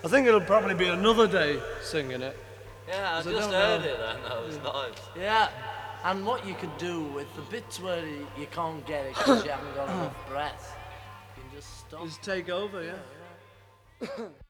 I think it'll probably be another day singing it. Yeah, I 'Cause I just don't heard know. it then, that was nice. Yeah, and what you could do with the bits where you can't get it because you haven't got enough breath, you can just stop. Just take over, yeah. Yeah.